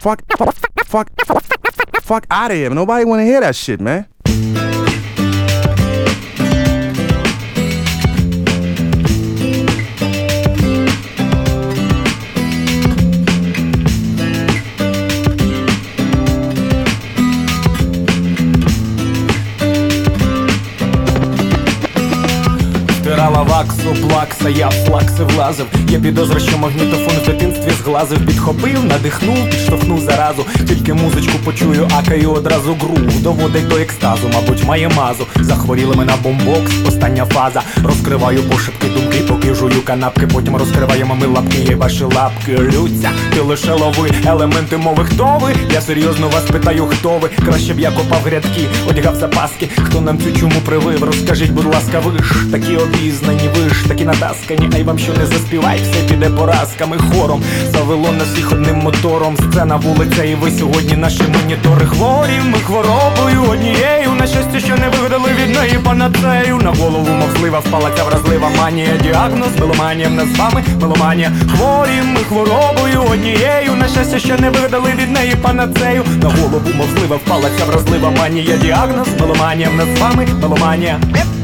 fuck out of here. Nobody wanna hear that shit, man. Втирала ваксу, плакса, я в флакси влазив. Є підозра, що магнітофон в дитинстві зглазив. Підхопив, надихнув, підштовхнув заразу. Тільки музичку почую, акаю одразу грув. Доводить до екстазу, мабуть, має мазу. Захворіли ми на бомбокс, остання фаза. Розкриваю пошепки думки, поки жую канапки. Потім розкриваємо ми лапки, і ваші лапки рються. Ти лише лови елементи мови. Хто ви? Я серйозно вас питаю, хто ви? Краще б я копав грядки, одягав запаски. Хто нам цю чуму привив? Розкажіть, будь ласка, ви ж такі обізнані, ви ж такі натаскані. А й вам що не заспівай, все піде поразками хором. Завело на всіх одним мотором. Сцена, вулиця і ви сьогодні наші монітори. Хворі ми хворобою однією. На щастя, що не вигадали від неї панацею. На голову мовслива впала ця вразлива манія. Діагноз меломанія, в нас з вами меломанія. Хворі ми хворобою однією. На щастя, що не вигадали від неї панацею. На голову мовслива впала ця вразлива манія. Діагноз меломанія, в нас з вами меломанія.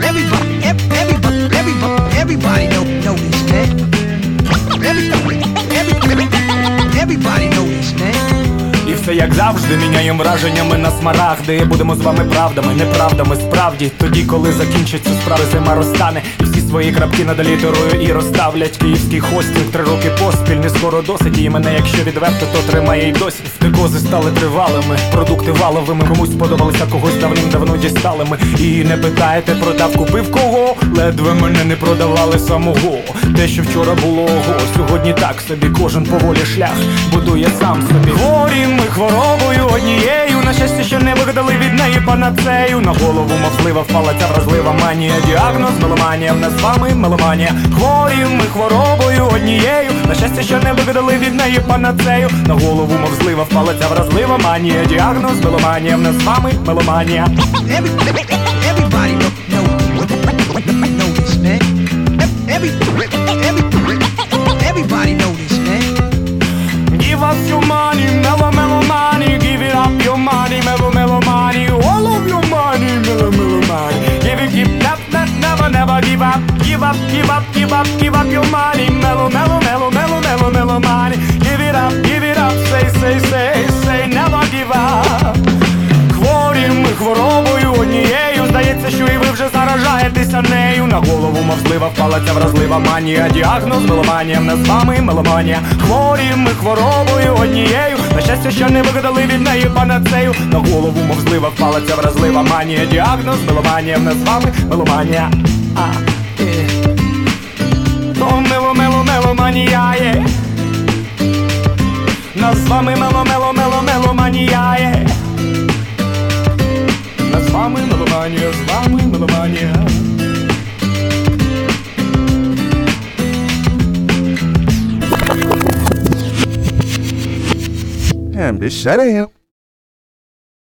Everybody know this, man. Everybody know this, man. І все як завжди, міняєм враженнями на смарагди. Будемо з вами правдами, неправдами справді. Тоді, коли закінчаться справи, зима розтане. І всі свої крапки над літерою і розставлять. Київський хостел 3 роки поспіль, не скоро досить. І мене, якщо відверто, то тримає й досі. Втикози стали тривалими, продукти валовими. Комусь сподобалися, когось давним-давно дістали ми. І не питаєте, продав, купив кого? Ледве мене не продавали самого. Те, що вчора було ого, сьогодні так собі. Кожен поволі шлях будує сам собі. Хворі ми хворобою однією. На щастя, що не вигадали від неї панацею. На голову мовслива впала ця вразлива манія. Діагноз меломанія, в нас з вами меломанія. Хворі ми хворобою однією. На щастя, що не вигадали від неї панацею. На голову мовслива впала ця вразлива манія. Діагноз меломанія, в нас з вами меломанія. Everybody know this, man. Everybody know this, man. Give us your money, mellow, mellow money. Give it up your money, mellow, mellow money. All of your money, mellow, mellow money. Give it, give that, never, never give up. Give up, give up, give up, give up your money, mellow, mellow, mellow, mellow, mellow, mellow money. Give it up, say, never give up. Хворі ми хворобою однією. Здається, що і ви вже заражаєтеся нею. На голову мовслива впала ця вразлива манія. Діагноз меломанія, в нас з вами меломанія. Хворі ми хворобою однією. На щастя, що не вигадали від неї панацею. На голову мовслива впала ця вразлива манія. Діагноз меломанія, в нас з вами меломанія. То меломанія є. Нас з вами меломанія є. З вами меломанія, з вами меломанія. Damn, bitch, that ain't him.